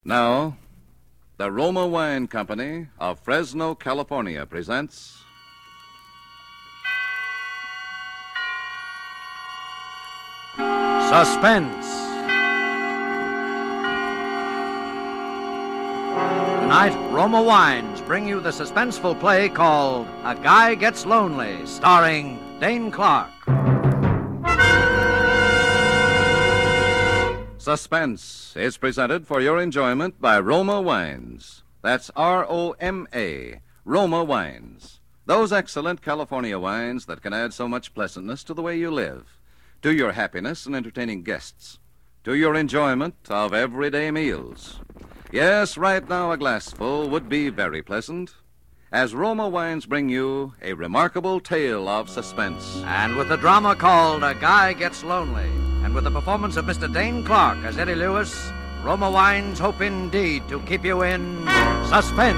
Now, the Roma Wine Company of Fresno, California presents Suspense. Tonight, Roma Wines bring you the suspenseful play called A Guy Gets Lonely, starring Dane Clark. Suspense is presented for your enjoyment by Roma Wines. That's R-O-M-A, Roma Wines. Those excellent California wines that can add so much pleasantness to the way you live, to your happiness in entertaining guests, to your enjoyment of everyday meals. Yes, right now a glassful would be very pleasant, as Roma Wines bring you a remarkable tale of suspense. And with the drama called A Guy Gets Lonely, and with the performance of Mr. Dane Clark as Eddie Lewis, Roma Wines hope indeed to keep you in suspense.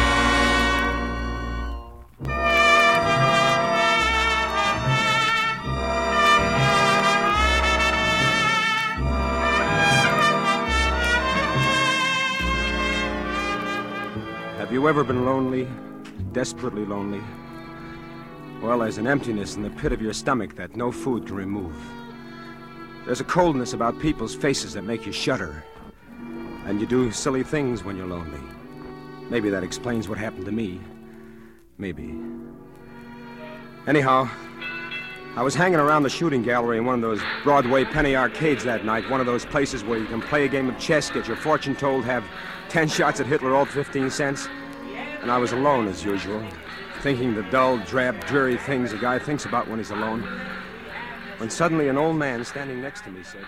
Have you ever been lonely, desperately lonely? Well, there's an emptiness in the pit of your stomach that no food can remove. There's a coldness about people's faces that make you shudder. And you do silly things when you're lonely. Maybe that explains what happened to me. Maybe. Anyhow, I was hanging around the shooting gallery in one of those Broadway penny arcades that night, one of those places where you can play a game of chess, get your fortune told, have 10 shots at Hitler, all 15 cents. And I was alone, as usual, thinking the dull, drab, dreary things a guy thinks about when he's alone, when suddenly an old man standing next to me said,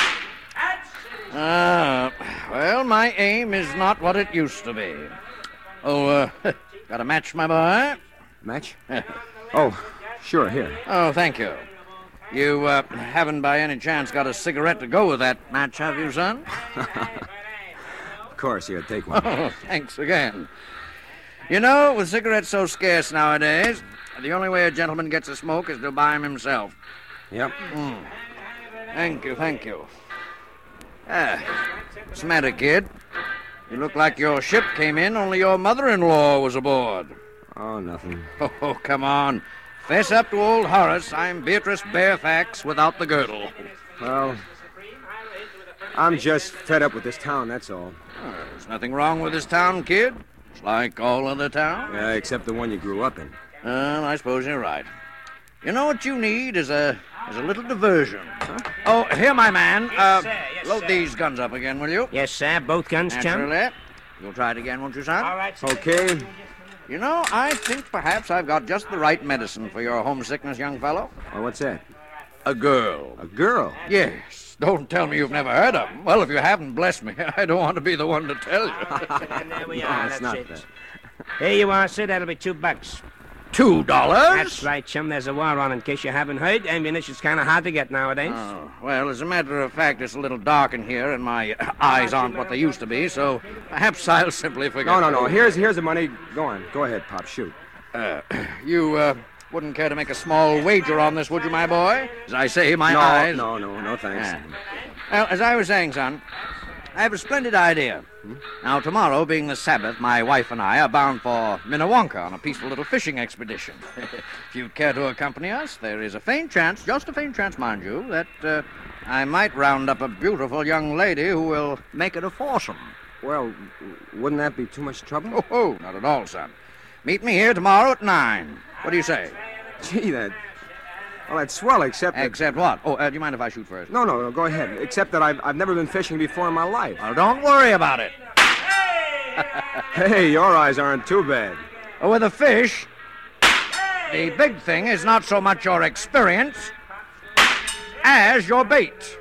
Well, my aim is not what it used to be. Oh, got a match, my boy? Match? Oh, sure, here. Oh, thank you. You haven't by any chance got a cigarette to go with that match, have you, son? Of course, here, take one. Oh, thanks again. You know, with cigarettes so scarce nowadays, the only way a gentleman gets a smoke is to buy them himself. Yep. Thank you. What's the matter, kid? You look like your ship came in, only your mother-in-law was aboard. Oh, nothing. Oh, come on. Fess up to old Horace. I'm Beatrice Barefax without the girdle. Well, I'm just fed up with this town, that's all. Oh, there's nothing wrong with this town, kid. It's like all other towns. Yeah, except the one you grew up in. Well, I suppose you're right. You know what you need is a little diversion. Huh? Oh, here, my man. Load these guns up again, will you? Yes, sir. Both guns, chum. Naturally. You'll try it again, won't you, son? All right, sir. Okay. You know, I think perhaps I've got just the right medicine for your homesickness, young fellow. Well, what's that? A girl. A girl? Yes. Don't tell me you've never heard of them. Well, if you haven't, bless me. I don't want to be the one to tell you. And there we No, are. it's That's not it. that. Here you are, sir. That'll be $2. $2? That's right, chum. There's a war on, in case you haven't heard. Ammunition's kind of hard to get nowadays. Oh, well, as a matter of fact, it's a little dark in here, and my eyes aren't what they used to be, so perhaps I'll simply forget. No. Here's the money. Go on. Go ahead, Pop. Shoot. You wouldn't care to make a small wager on this, would you, my boy? As I say, my eyes... No, thanks. Yeah. Well, as I was saying, son, I have a splendid idea. Now, tomorrow, being the Sabbath, my wife and I are bound for Minnewanka on a peaceful little fishing expedition. If you'd care to accompany us, there is a faint chance, just a faint chance, mind you, that I might round up a beautiful young lady who will make it a foursome. Well, wouldn't that be too much trouble? Oh, not at all, son. Meet me here tomorrow at 9. What do you say? Gee, that's swell, except that... Except what? Oh, do you mind if I shoot first? No, go ahead. Except that I've never been fishing before in my life. Well, don't worry about it. Hey, your eyes aren't too bad. With a fish, the big thing is not so much your experience as your bait.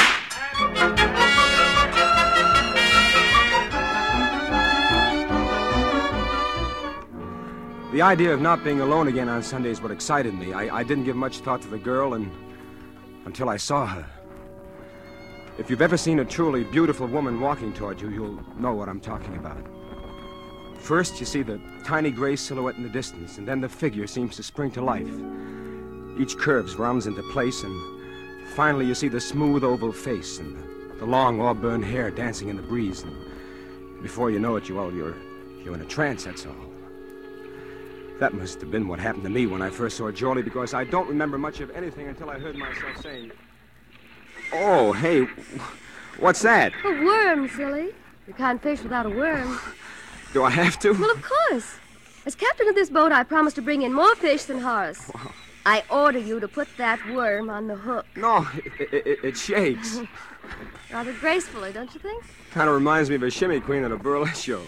The idea of not being alone again on Sunday is what excited me. I didn't give much thought to the girl until I saw her. If you've ever seen a truly beautiful woman walking toward you, you'll know what I'm talking about. First, you see the tiny gray silhouette in the distance, and then the figure seems to spring to life. Each curve rounds into place, and finally you see the smooth oval face and the long auburn hair dancing in the breeze. And Before you know it, you're in a trance, that's all. That must have been what happened to me when I first saw Jorlie, because I don't remember much of anything until I heard myself saying, "Oh, hey, what's that?" A worm, silly. You can't fish without a worm. Do I have to? Well, of course. As captain of this boat, I promise to bring in more fish than Horace. Wow. I order you to put that worm on the hook. No, it shakes. Rather gracefully, don't you think? Kind of reminds me of a shimmy queen at a burlesque show.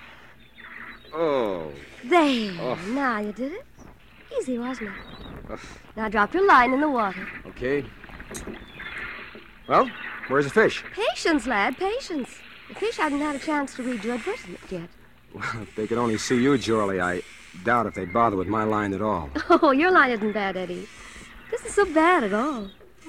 Oh. There. Oh. Now you did it. Easy, wasn't it? Now drop your line in the water. Okay. Well, where's the fish? Patience, lad, patience. The fish hadn't had a chance to read your advertisement yet. Well, if they could only see you, Jorlie, I doubt if they'd bother with my line at all. Oh, your line isn't bad, Eddie. This is so bad at all.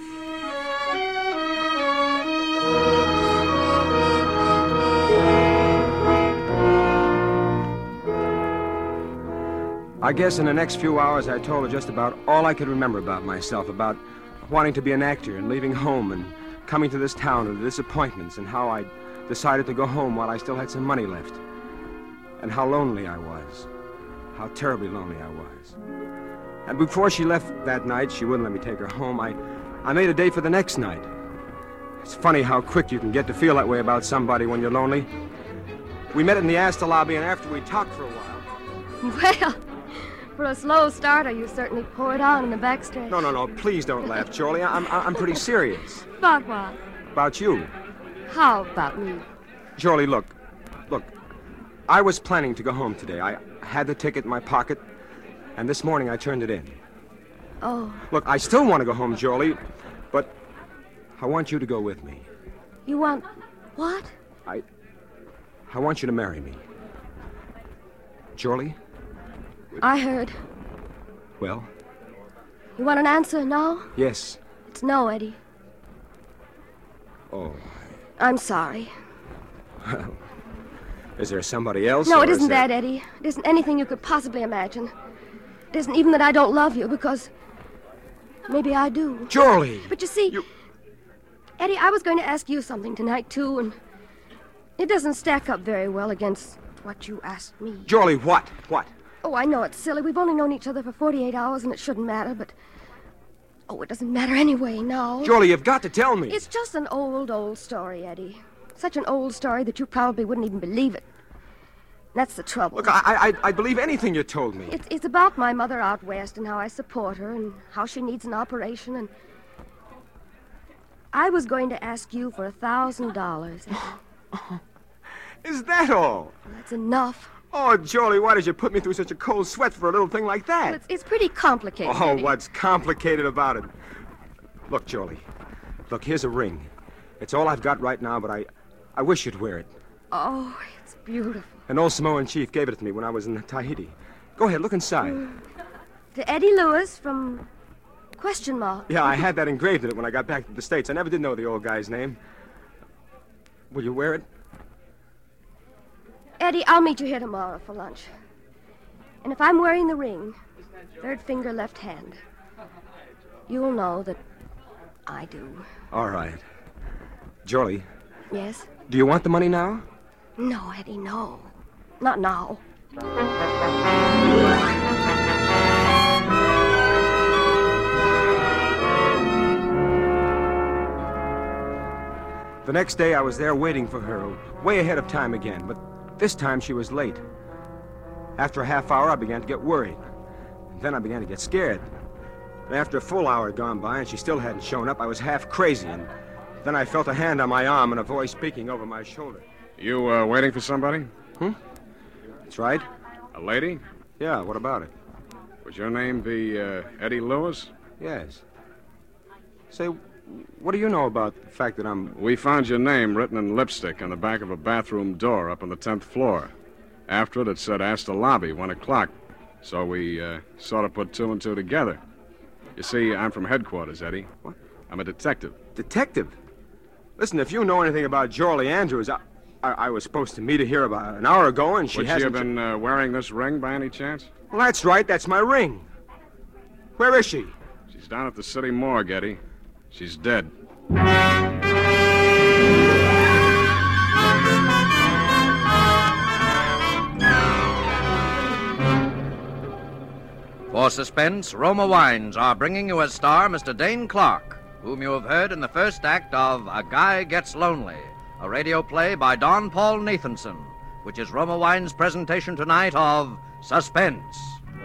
I guess in the next few hours I told her just about all I could remember about myself, about wanting to be an actor and leaving home and coming to this town and the disappointments, and how I decided to go home while I still had some money left, and how lonely I was, how terribly lonely I was. And before she left that night, she wouldn't let me take her home. I made a date for the next night. It's funny how quick you can get to feel that way about somebody when you're lonely. We met in the Astor lobby, and after we talked for a while... Well, for a slow starter, you certainly poured on in the backstretch. No, please don't laugh, Jorlie. I'm pretty serious. About what? About you. How about me? Jorlie, look. I was planning to go home today. I had the ticket in my pocket, and this morning I turned it in. Oh. Look, I still want to go home, Jorlie, but I want you to go with me. You want what? I want you to marry me. Jorlie? I heard. Well? You want an answer now? Yes. It's no, Eddie. Oh. I'm sorry. Well, is there somebody else? No, or it isn't is there... that, Eddie. It isn't anything you could possibly imagine. It isn't even that I don't love you, because maybe I do. Jorlie! But you see, Eddie, I was going to ask you something tonight, too, and it doesn't stack up very well against what you asked me. Jorlie, what? What? Oh, I know it's silly. We've only known each other for 48 hours, and it shouldn't matter, but... Oh, it doesn't matter anyway now. Jorlie, you've got to tell me. It's just an old story, Eddie. Such an old story that you probably wouldn't even believe it. That's the trouble. Look, I believe anything you told me. It's about my mother out west and how I support her and how she needs an operation, and... I was going to ask you for $1,000. Is that all? That's enough. Oh, Jorlie, why did you put me through such a cold sweat for a little thing like that? Well, it's pretty complicated. Oh, Eddie. what's complicated about it? Look, Jorlie. Look, here's a ring. It's all I've got right now, but I wish you'd wear it. Oh, it's beautiful. An old Samoan chief gave it to me when I was in Tahiti. Go ahead, look inside. To Eddie Lewis from... ? Yeah, I had that engraved in it when I got back to the States. I never did know the old guy's name. Will you wear it? Eddie, I'll meet you here tomorrow for lunch. And if I'm wearing the ring, third finger, left hand, you'll know that I do. All right. Jorlie. Yes? Do you want the money now? No, Eddie, no. Not now. The next day I was there waiting for her, way ahead of time again, but this time she was late. After a half hour, I began to get worried. And then I began to get scared. And after a full hour had gone by and she still hadn't shown up, I was half crazy, and then I felt a hand on my arm and a voice speaking over my shoulder. You waiting for somebody? That's right. A lady? Yeah, what about it? Would your name be Eddie Lewis? Yes. Say, what do you know about the fact that I'm... We found your name written in lipstick on the back of a bathroom door up on the 10th floor. After it said Astor Lobby, 1 o'clock. So we sort of put two and two together. You see, I'm from headquarters, Eddie. What? I'm a detective. Detective? Listen, if you know anything about Jorlie Andrews, I was supposed to meet her here about an hour ago, and she Would hasn't... she have been wearing this ring by any chance? Well, that's right. That's my ring. Where is she? She's down at the city morgue, Eddie. She's dead. For Suspense, Roma Wines are bringing you as star Mr. Dane Clark, whom you have heard in the first act of A Guy Gets Lonely, a radio play by Don Paul Nathanson, which is Roma Wines' presentation tonight of Suspense.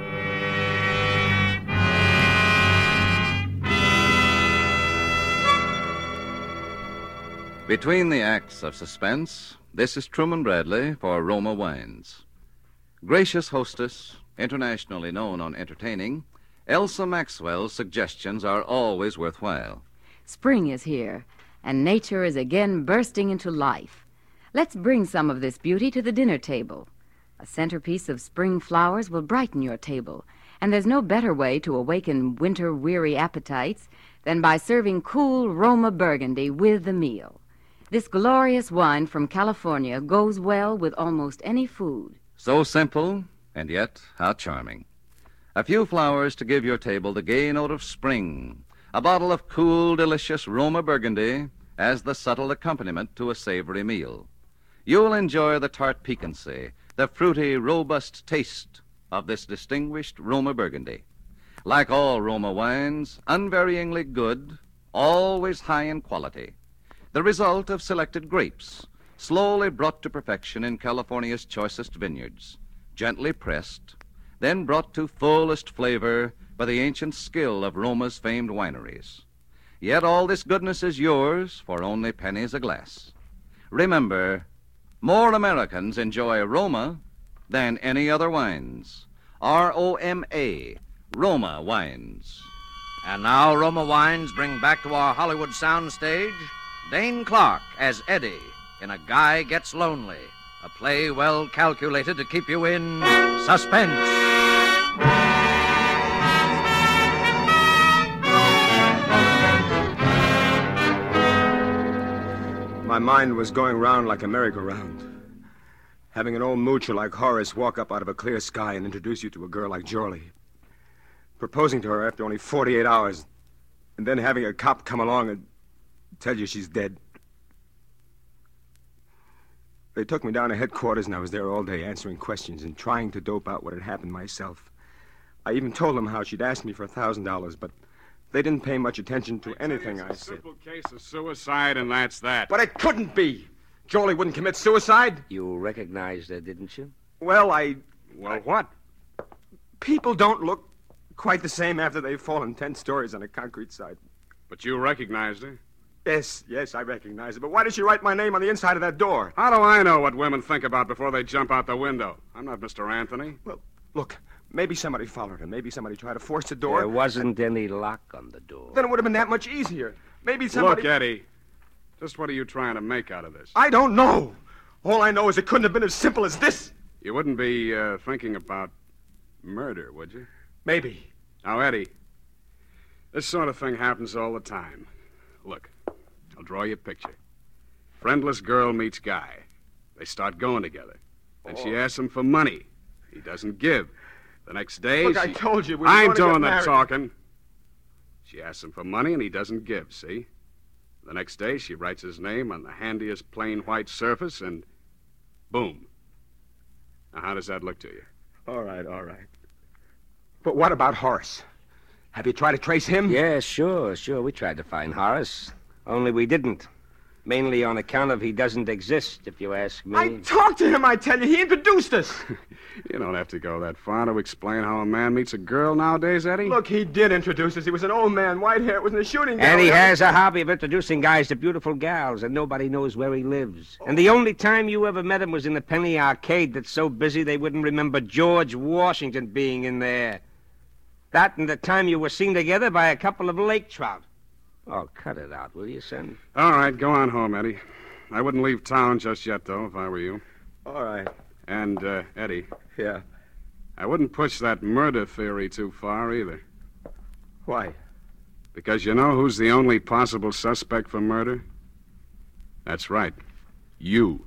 Between the acts of Suspense, this is Truman Bradley for Roma Wines. Gracious hostess, internationally known on entertaining, Elsa Maxwell's suggestions are always worthwhile. Spring is here, and nature is again bursting into life. Let's bring some of this beauty to the dinner table. A centerpiece of spring flowers will brighten your table, and there's no better way to awaken winter-weary appetites than by serving cool Roma Burgundy with the meal. This glorious wine from California goes well with almost any food. So simple, and yet how charming. A few flowers to give your table the gay note of spring. A bottle of cool, delicious Roma Burgundy as the subtle accompaniment to a savory meal. You'll enjoy the tart piquancy, the fruity, robust taste of this distinguished Roma Burgundy. Like all Roma wines, unvaryingly good, always high in quality. The result of selected grapes, slowly brought to perfection in California's choicest vineyards, gently pressed, then brought to fullest flavor by the ancient skill of Roma's famed wineries. Yet all this goodness is yours for only pennies a glass. Remember, more Americans enjoy Roma than any other wines. R-O-M-A, Roma Wines. And now Roma Wines bring back to our Hollywood soundstage Dane Clark as Eddie in A Guy Gets Lonely, a play well calculated to keep you in suspense. My mind was going round like a merry-go-round. Having an old moocher like Horace walk up out of a clear sky and introduce you to a girl like Jorlie. Proposing to her after only 48 hours. And then having a cop come along and tell you she's dead. They took me down to headquarters, and I was there all day answering questions and trying to dope out what had happened myself. I even told them how she'd asked me for $1,000, but they didn't pay much attention to anything I said. It's a simple case of suicide, and that's that. But it couldn't be. Jorlie wouldn't commit suicide. You recognized her, didn't you? Well, Well, what? people don't look quite the same after they've fallen 10 stories on a concrete side. But you recognized her. Yes, I recognize it. But why did she write my name on the inside of that door? How do I know what women think about before they jump out the window? I'm not Mr. Anthony. Well, look, maybe somebody followed her. Maybe somebody tried to force the door. There wasn't any lock on the door. Then it would have been that much easier. Maybe somebody... Look, Eddie, just what are you trying to make out of this? I don't know. All I know is it couldn't have been as simple as this. You wouldn't be thinking about murder, would you? Maybe. Now, Eddie, this sort of thing happens all the time. Look, I'll draw you a picture. Friendless girl meets guy. They start going together. Then she asks him for money. He doesn't give. The next day, Look, I told you we were I'm going to get doing the married. talking. She asks him for money, and he doesn't give, see? The next day, she writes his name on the handiest plain white surface, and boom. Now, how does that look to you? All right. But what about Horace? Have you tried to trace him? Yeah, sure. We tried to find Horace. Only we didn't. Mainly on account of he doesn't exist, if you ask me. I talked to him, I tell you. He introduced us. You don't have to go that far to explain how a man meets a girl nowadays, Eddie. Look, he did introduce us. He was an old man, white hair. It was in a shooting And gallery. he has a hobby of introducing guys to beautiful gals, and nobody knows where he lives. And the only time you ever met him was in the Penny Arcade that's so busy they wouldn't remember George Washington being in there. That and the time you were seen together by a couple of lake trout. Oh, cut it out, will you, son? All right, go on home, Eddie. I wouldn't leave town just yet, though, if I were you. All right. And, Eddie, Yeah. I wouldn't push that murder theory too far, either. Why? Because you know who's the only possible suspect for murder? That's right. You.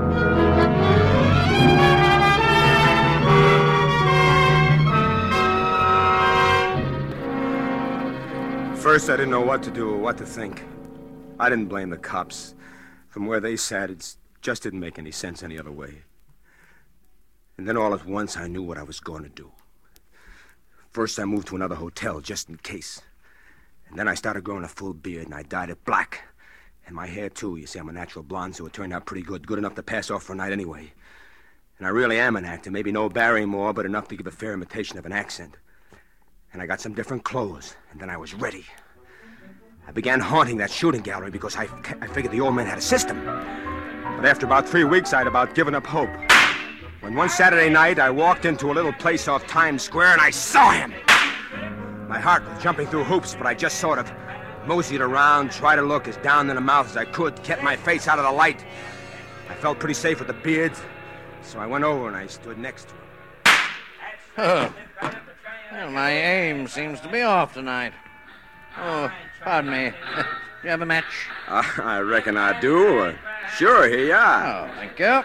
First, I didn't know what to do or what to think. I didn't blame the cops. From where they sat, it just didn't make any sense any other way. And then all at once, I knew what I was going to do. First, I moved to another hotel, just in case. And then I started growing a full beard, and I dyed it black. And my hair, too. You see, I'm a natural blonde, so it turned out pretty good. Good enough to pass off for a night anyway. And I really am an actor. Maybe no Barrymore, but enough to give a fair imitation of an accent. And I got some different clothes, and then I was ready. I began haunting that shooting gallery because I figured the old man had a system. But after about 3 weeks, I'd about given up hope. When one Saturday night, I walked into a little place off Times Square, and I saw him. My heart was jumping through hoops, but I just sort of moseyed around, tried to look as down in the mouth as I could, kept my face out of the light. I felt pretty safe with the beard, so I went over and I stood next to him. Oh. Well, my aim seems to be off tonight. Oh, pardon me. Do you have a match? I reckon I do. Sure, here you are. Oh, thank you.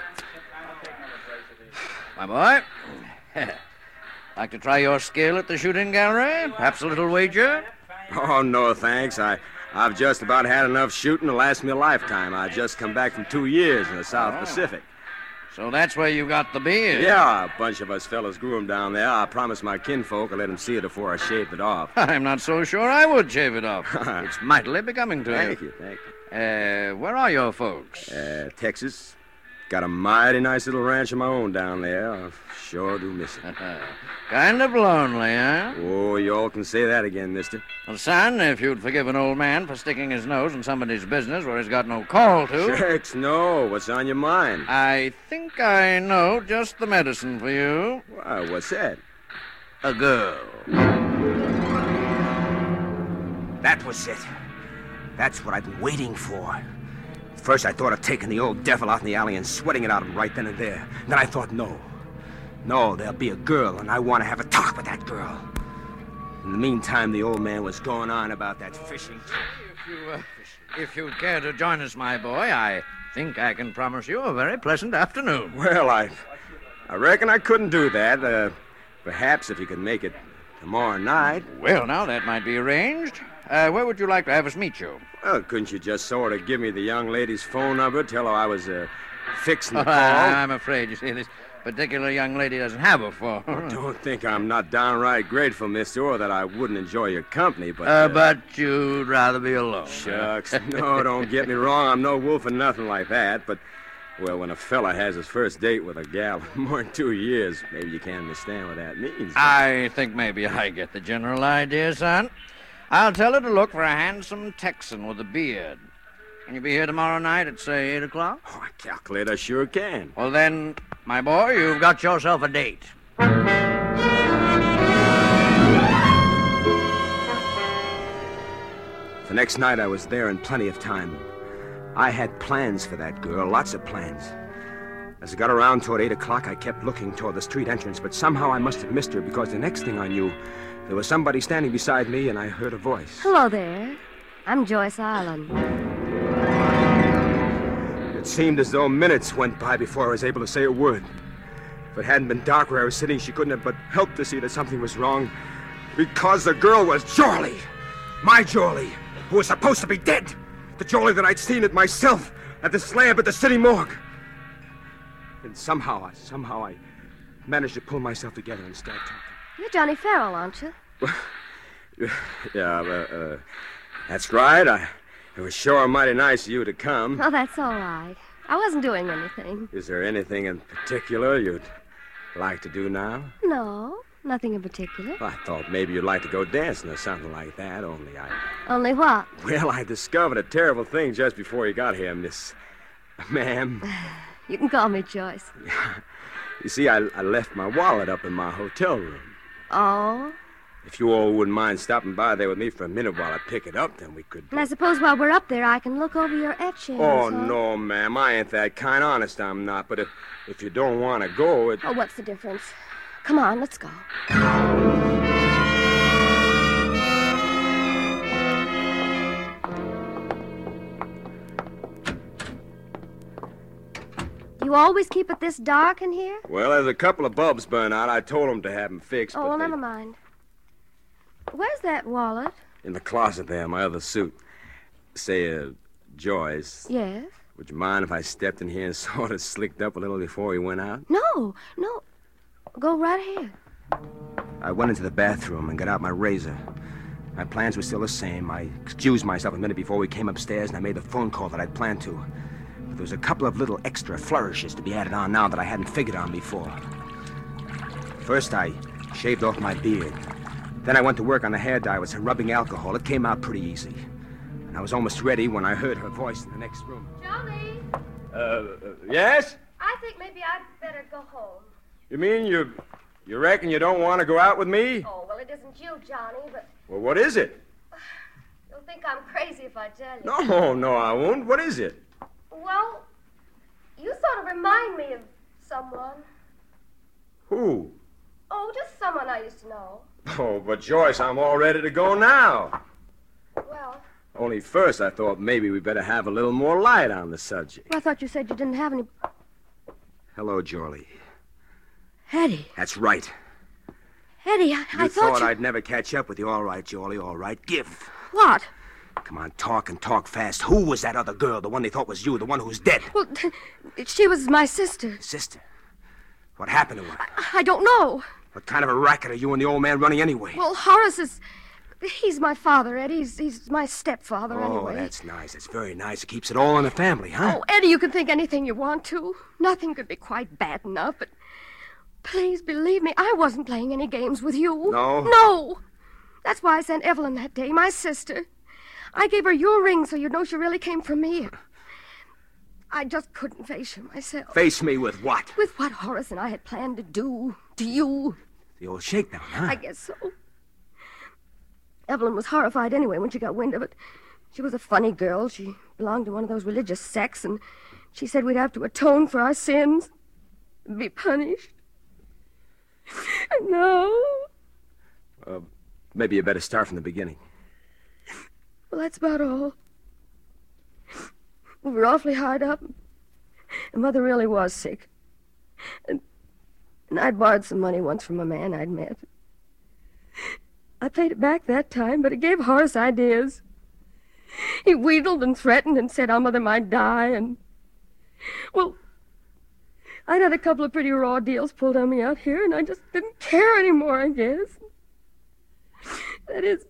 My boy, like to try your skill at the shooting gallery? Perhaps a little wager? Oh, no, thanks. I've just about had enough shooting to last me a lifetime. I just come back from 2 years in the South Pacific. So that's where you got the beard? Yeah, a bunch of us fellas grew him down there. I promised my kinfolk I'd let them see it before I shaved it off. I'm not so sure I would shave it off. It's mightily becoming to you. Thank you. Where are your folks? Texas. Got a mighty nice little ranch of my own down there. I sure do miss it. Kind of lonely, huh? Oh, you all can say that again, mister. Well, son, if you'd forgive an old man for sticking his nose in somebody's business where he's got no call to... Shucks, no. What's on your mind? I think I know just the medicine for you. Why, what's that? A girl. That was it. That's what I've been waiting for. First, I thought of taking the old devil out in the alley and sweating it out of him right then and there. Then I thought, no, there'll be a girl, and I want to have a talk with that girl. In the meantime, the old man was going on about that fishing. If you'd care to join us, my boy, I think I can promise you a very pleasant afternoon. Well, I reckon I couldn't do that. Perhaps if you could make it tomorrow night. Well, now, that might be arranged. Where would you like to have us meet you? Well, couldn't you just sort of give me the young lady's phone number, tell her I was fixing the call? I'm afraid, you see, this particular young lady doesn't have a phone. Don't think I'm not downright grateful, mister, or that I wouldn't enjoy your company, but... But you'd rather be alone. Shucks. No, don't get me wrong. I'm no wolf or nothing like that, but... Well, when a fella has his first date with a gal in more than 2 years, maybe you can't understand what that means. I think maybe I get the general idea, son. I'll tell her to look for a handsome Texan with a beard. Can you be here tomorrow night at, say, 8 o'clock? Oh, I calculate I sure can. Well, then, my boy, you've got yourself a date. The next night, I was there in plenty of time. I had plans for that girl, lots of plans. As I got around toward 8 o'clock, I kept looking toward the street entrance, but somehow I must have missed her because the next thing I knew, there was somebody standing beside me, and I heard a voice. Hello there. I'm Joyce Island. It seemed as though minutes went by before I was able to say a word. If it hadn't been dark where I was sitting, she couldn't have but helped to see that something was wrong. Because the girl was Jorley. My Jorley, who was supposed to be dead. The Jorley that I'd seen it myself at the slab at the city morgue. And somehow I managed to pull myself together and start talking. You're Johnny Farrell, aren't you? Yeah, that's right. It was sure mighty nice of you to come. Oh, that's all right. I wasn't doing anything. Is there anything in particular you'd like to do now? No, nothing in particular. Well, I thought maybe you'd like to go dancing or something like that, Only what? Well, I discovered a terrible thing just before you got here, Miss... Ma'am. You can call me Joyce. You see, I left my wallet up in my hotel room. Oh? If you all wouldn't mind stopping by there with me for a minute while I pick it up, then we could... And I suppose while we're up there, I can look over your etchings. Oh, no, ma'am. I ain't that kind. Honest, I'm not. But if you don't want to go, it... Oh, what's the difference? Come on, let's go. You always keep it this dark in here? Well, there's a couple of bulbs burn out. I told them to have them fixed. Oh, well, never mind. Where's that wallet? In the closet there, my other suit. Say, Joyce. Yes? Would you mind if I stepped in here and sort of slicked up a little before we went out? No. Go right ahead. I went into the bathroom and got out my razor. My plans were still the same. I excused myself a minute before we came upstairs, and I made the phone call that I'd planned to. But there was a couple of little extra flourishes to be added on now that I hadn't figured on before. First, I shaved off my beard. Then I went to work on the hair dye with some rubbing alcohol. It came out pretty easy. And I was almost ready when I heard her voice in the next room. Johnny, Yes? I think maybe I'd better go home. You mean you reckon you don't want to go out with me? Oh, well, it isn't you, Johnny, but Well, what is it? you'll think I'm crazy if I tell you. No, I won't. What is it? Well, you sort of remind me of someone. Who? Oh, just someone I used to know. Oh, but Joyce, I'm all ready to go now. Well, Only first I thought maybe we better have a little more light on the subject. I thought you said you didn't have any... Hello, Jorlie. Eddie. That's right. Eddie, I thought you... I'd never catch up with you. All right, Jorlie, all right. Give. What? Come on, talk and talk fast. Who was that other girl, the one they thought was you, the one who's dead? Well, she was my sister. Sister. What happened to her? I don't know. What kind of a racket are you and the old man running anyway? Well, Horace is... He's my father, Eddie. He's my stepfather, anyway. Oh, that's nice. That's very nice. It keeps it all in the family, huh? Oh, Eddie, you can think anything you want to. Nothing could be quite bad enough, but... Please believe me, I wasn't playing any games with you. No? No. That's why I sent Evelyn that day, my sister. I gave her your ring so you'd know she really came from me. I just couldn't face you myself. Face me with what? With what Horace and I had planned to do to you. The old shakedown, huh? I guess so. Evelyn was horrified anyway when she got wind of it. She was a funny girl. She belonged to one of those religious sects, and she said we'd have to atone for our sins, be punished. No. Maybe you better start from the beginning. Well, that's about all. We were awfully hard up. And Mother really was sick. And I'd borrowed some money once from a man I'd met. I paid it back that time, but it gave Horace ideas. He wheedled and threatened and said our mother might die, and... Well, I'd had a couple of pretty raw deals pulled on me out here, and I just didn't care anymore, I guess. That is...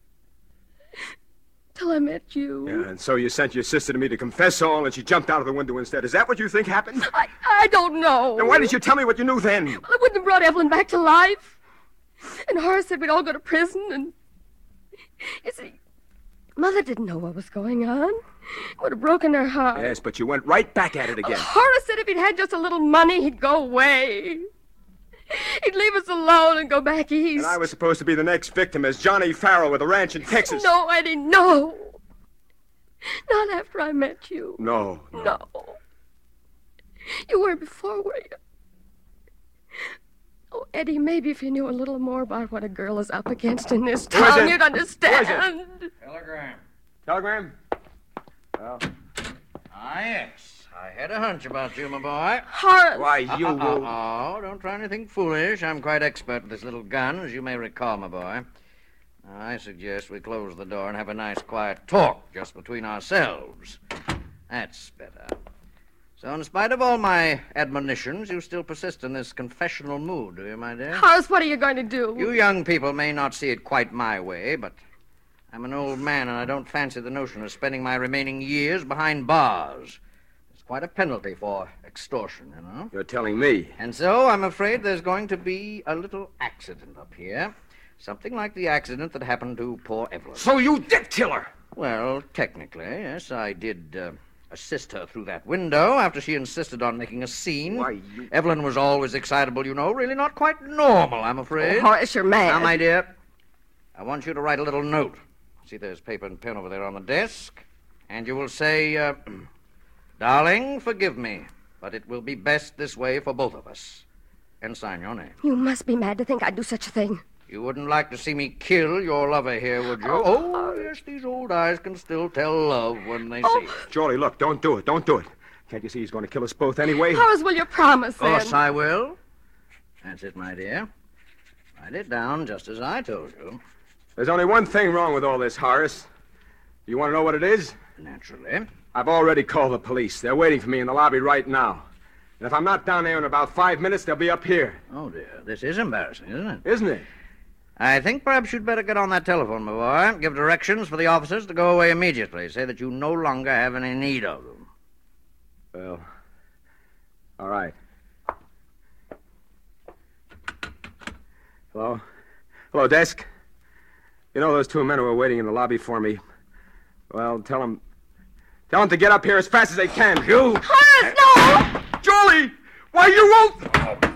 till I met you. Yeah, and so you sent your sister to me to confess all, and she jumped out of the window instead. Is that what you think happened? I don't know. Then why didn't you tell me what you knew then? Well, I wouldn't have brought Evelyn back to life. And Horace said we'd all go to prison, and... You see, Mother didn't know what was going on. It would have broken her heart. Yes, but you went right back at it again. Horace said if he'd had just a little money, he'd go away. He'd leave us alone and go back east. And I was supposed to be the next victim as Johnny Farrell with a ranch in Texas. No, Eddie, no. Not after I met you. No. No. You were before, were you? Oh, Eddie, maybe if you knew a little more about what a girl is up against in this town, you'd understand. Telegram. Telegram? Well. Ah, yes. I had a hunch about you, my boy. Horace. Why, you... Oh, don't try anything foolish. I'm quite expert with this little gun, as you may recall, my boy. Now, I suggest we close the door and have a nice, quiet talk just between ourselves. That's better. So, in spite of all my admonitions, you still persist in this confessional mood, do you, my dear? Horace, what are you going to do? You young people may not see it quite my way, but I'm an old man, and I don't fancy the notion of spending my remaining years behind bars. It's quite a penalty for extortion, you know. You're telling me. And so I'm afraid there's going to be a little accident up here. Something like the accident that happened to poor Evelyn. So you did kill her? Well, technically, yes, I did assist her through that window after she insisted on making a scene. Why, you... Evelyn was always excitable, you know. Really not quite normal, I'm afraid. Oh, Horace, you're mad. Now, my dear, I want you to write a little note. See, there's paper and pen over there on the desk. And you will say, Darling, forgive me, but it will be best this way for both of us. And sign your name. You must be mad to think I'd do such a thing. You wouldn't like to see me kill your lover here, would you? Oh, yes, these old eyes can still tell love when they see it. Jorlie, look, don't do it. Don't do it. Can't you see he's going to kill us both anyway? Horace, will you promise, Of then? course I will. That's it, my dear. Write it down just as I told you. There's only one thing wrong with all this, Horace. You want to know what it is? Naturally. I've already called the police. They're waiting for me in the lobby right now. And if I'm not down there in about 5 minutes, they'll be up here. Oh, dear. This is embarrassing, isn't it? Isn't it? I think perhaps you'd better get on that telephone, my boy. Give directions for the officers to go away immediately. Say that you no longer have any need of them. Well, all right. Hello? Hello, desk. You know those two men who are waiting in the lobby for me? Well, tell them to get up here as fast as they can. You! Horace, no! Jolie! Why, you won't...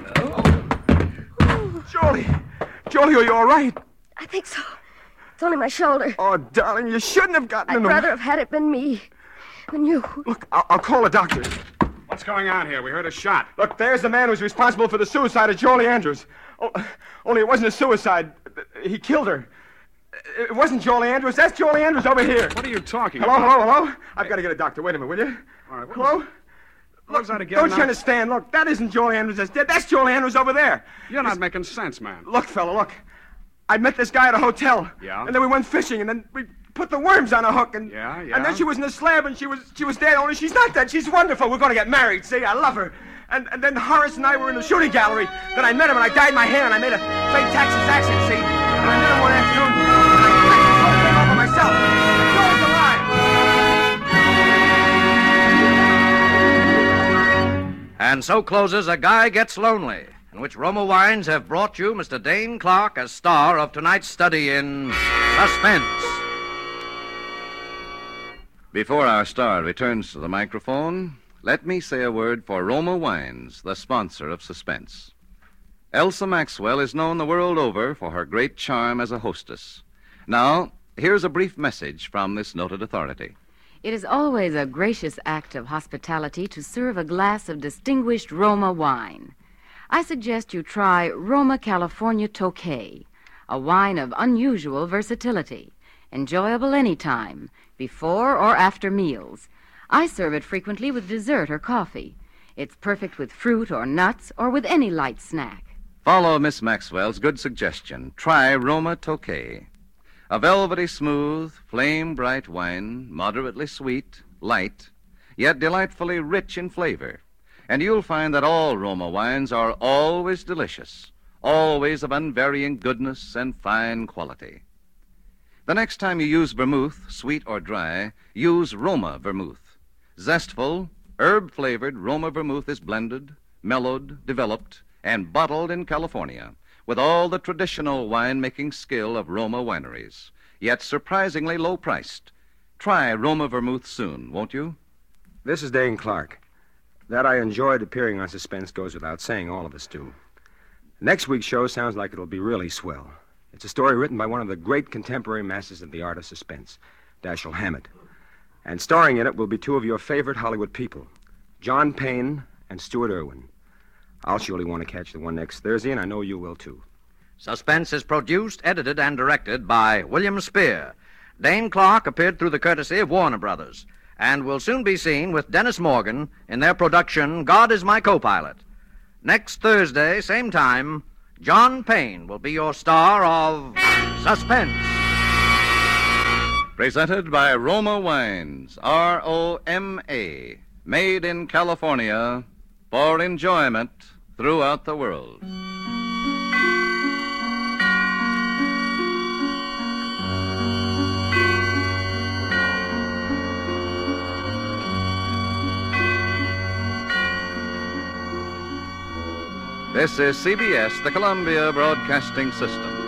Jolie, are you all right? I think so. It's only my shoulder. Oh, darling, you shouldn't have gotten I'd in the... rather have had it been me than you. Look, I'll call a doctor. What's going on here? We heard a shot. Look, there's the man who's responsible for the suicide of Jolie Andrews. Oh, only it wasn't a suicide. He killed her. It wasn't Jolie Andrews. That's Jolie Andrews over here. What are you talking Hello, about? hello? I've got to get a doctor. Wait a minute, will you? All right, Hello? What was that again? Don't now? you understand? Look, that isn't Jolie Andrews that's dead. That's Jolie Andrews over there. You're not making sense, man. Look, fella, look. I met this guy at a hotel. Yeah? And then we went fishing, and then we put the worms on a hook, and... Yeah? And then she was in a slab, and she was dead, only she's not dead. She's wonderful. We're going to get married, see? I love her. And then Horace and I were in the shooting gallery. Then I met him, and I dyed my hair, and I made a fake Texas accent, see? And I met him one afternoon, and I fixed this whole thing over myself. Joey's alive. And so closes A Guy Gets Lonely, in which Roma Wines have brought you Mr. Dane Clark as star of tonight's study in Suspense. Before our star returns to the microphone, let me say a word for Roma Wines, the sponsor of Suspense. Elsa Maxwell is known the world over for her great charm as a hostess. Now, here's a brief message from this noted authority. It is always a gracious act of hospitality to serve a glass of distinguished Roma wine. I suggest you try Roma California Tokay, a wine of unusual versatility, enjoyable any time, before or after meals. I serve it frequently with dessert or coffee. It's perfect with fruit or nuts or with any light snack. Follow Miss Maxwell's good suggestion. Try Roma Tokay. A velvety smooth, flame-bright wine, moderately sweet, light, yet delightfully rich in flavor. And you'll find that all Roma wines are always delicious, always of unvarying goodness and fine quality. The next time you use vermouth, sweet or dry, use Roma vermouth. Zestful, herb-flavored Roma vermouth is blended, mellowed, developed, and bottled in California with all the traditional wine-making skill of Roma wineries, yet surprisingly low-priced. Try Roma vermouth soon, won't you? This is Dane Clark. That I enjoyed appearing on Suspense goes without saying. All of us do. Next week's show sounds like it'll be really swell. It's a story written by one of the great contemporary masters of the art of suspense, Dashiell Hammett. And starring in it will be two of your favorite Hollywood people, John Payne and Stuart Irwin. I'll surely want to catch the one next Thursday, and I know you will, too. Suspense is produced, edited, and directed by William Spear. Dane Clark appeared through the courtesy of Warner Brothers and will soon be seen with Dennis Morgan in their production, God is My Co-Pilot. Next Thursday, same time, John Payne will be your star of Suspense. Presented by Roma Wines, R-O-M-A, made in California for enjoyment throughout the world. This is CBS, the Columbia Broadcasting System.